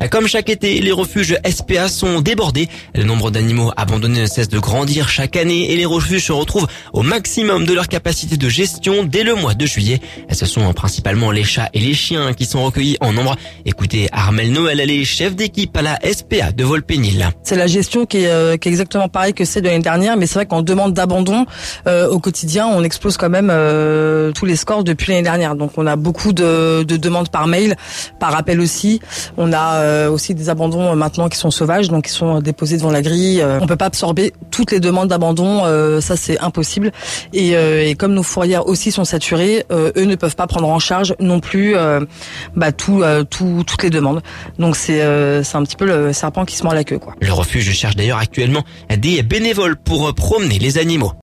Comme chaque été, les refuges SPA sont débordés. Le nombre d'animaux abandonnés ne cesse de grandir chaque année et les refuges se retrouvent au maximum de leur capacité de gestion dès le mois de juillet. Ce sont principalement les chats et les chiens qui sont recueillis en nombre. Écoutez Armelle Noël, elle est chef d'équipe à la SPA de Volpénil. C'est la gestion qui est exactement pareil que celle de l'année dernière, mais c'est vrai qu'en demande d'abandon au quotidien, on explose quand même tous les scores depuis l'année dernière. Donc on a beaucoup de demandes par mail, par appel aussi. On a aussi des abandons maintenant qui sont sauvages, donc qui sont déposés devant la grille. On peut pas absorber toutes les demandes d'abandon, ça c'est impossible. Et comme nos fourrières aussi sont saturées, eux ne peuvent pas prendre en charge non plus toutes les demandes. Donc c'est un petit peu le serpent qui se mord la queue, quoi. Le refuge cherche d'ailleurs actuellement des bénévoles pour promener les animaux.